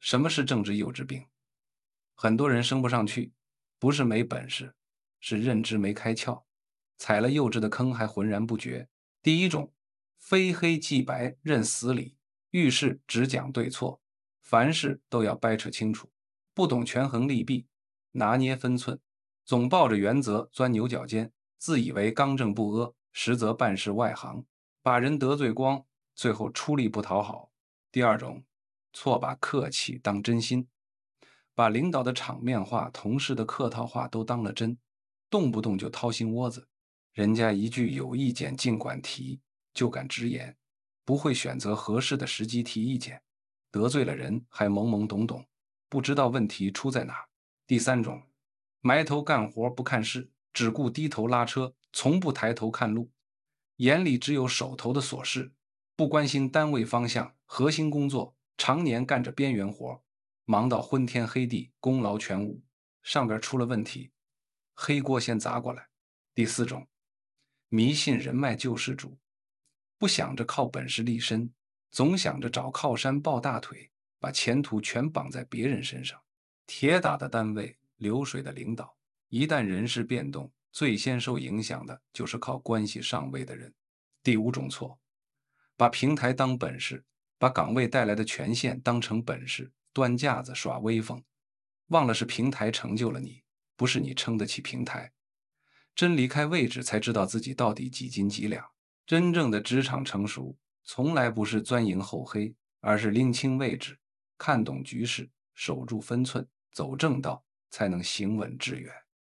什么是政治幼稚病？很多人升不上去，不是没本事，是认知没开窍，踩了幼稚的坑还浑然不觉。第一种，非黑即白认死理，遇事只讲对错，凡事都要掰扯清楚，不懂权衡利弊，拿捏分寸，总抱着原则钻牛角尖，自以为刚正不阿，实则办事外行，把人得罪光，最后出力不讨好。第二种，错把客气当真心，把领导的场面话、同事的客套话都当了真，动不动就掏心窝子。人家一句有意见尽管提，就敢直言，不会选择合适的时机提意见，得罪了人还懵懵懂懂，不知道问题出在哪。第三种，埋头干活不看事，只顾低头拉车，从不抬头看路，眼里只有手头的琐事，不关心单位方向、核心工作，常年干着边缘活，忙到昏天黑地，功劳全无，上边出了问题，黑锅先砸过来。第四种，迷信人脉救世主，不想着靠本事立身，总想着找靠山抱大腿，把前途全绑在别人身上。铁打的单位，流水的领导，一旦人事变动，最先受影响的就是靠关系上位的人。第五种错，把平台当本事，把岗位带来的权限当成本事，端架子耍威风，忘了是平台成就了你，不是你撑得起平台。真离开位置才知道自己到底几斤几两。真正的职场成熟，从来不是钻营厚黑，而是拎清位置，看懂局势，守住分寸，走正道，才能行稳致远。